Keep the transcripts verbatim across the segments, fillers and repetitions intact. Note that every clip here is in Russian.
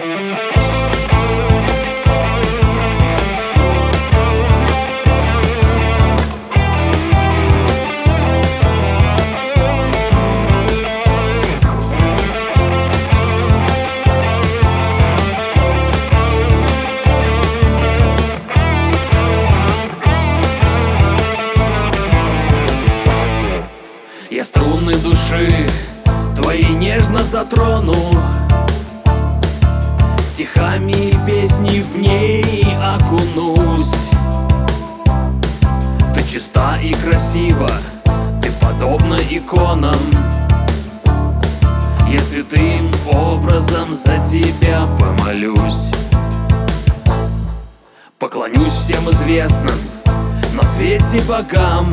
Я струны души твои нежно затрону, стихами и песней в ней окунусь. Ты чиста и красива, ты подобна иконам. Я святым образом за тебя помолюсь. Поклонюсь всем известным на свете богам,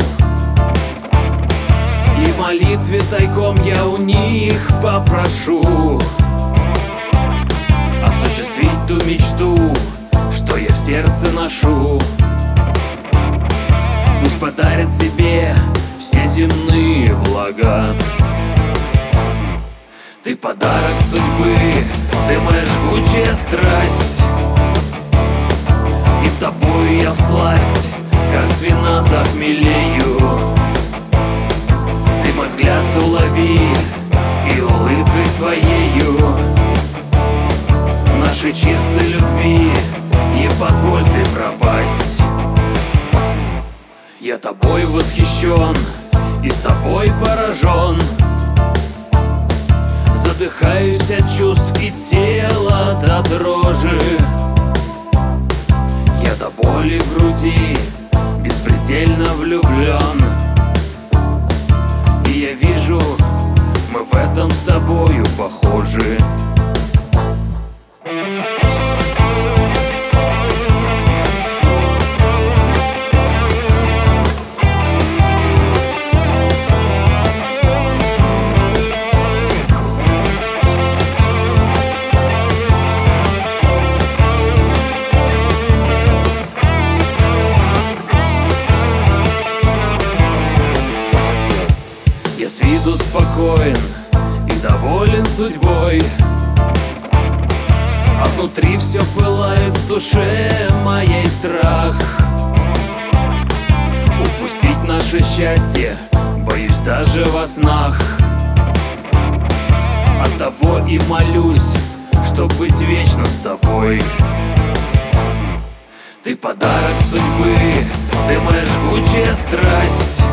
и в молитве тайком я у них попрошу осуществить ту мечту, что я в сердце ношу. Пусть подарят тебе все земные блага. Ты подарок судьбы, ты моя жгучая страсть, и тобою я всласть, как с вина захмелею. Ты мой взгляд улови и улыбкой своею нашей чистой любви не позволь ты пропасть. Я тобой восхищен и собой поражен, задыхаюсь от чувств и тела до дрожи. Я до боли в груди беспредельно влюблен, и я вижу, мы в этом с тобою похожи. Я с виду спокоен и доволен судьбой, а внутри все пылает в душе моей страх. Упустить наше счастье боюсь даже во снах. Оттого и молюсь, чтоб быть вечно с тобой. Ты подарок судьбы, ты моя жгучая страсть,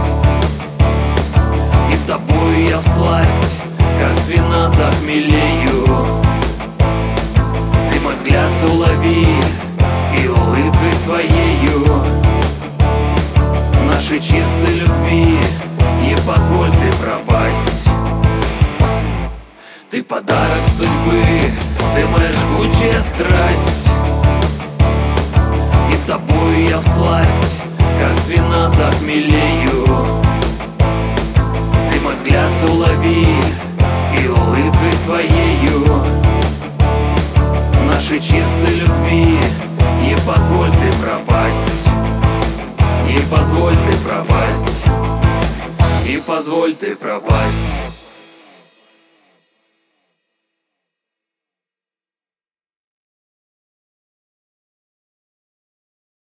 и тобою я всласть, как с вина захмелею. Ты мой взгляд улови и улыбкой своею нашей чистой любви не позволь ты пропасть. Ты подарок судьбы, ты моя жгучая страсть, и тобою я всласть, как с вина захмелею. Ты мой взгляд улови и улыбкой своею нашей чистой любви не позволь ты пропасть. Не позволь ты пропасть. Не позволь ты пропасть.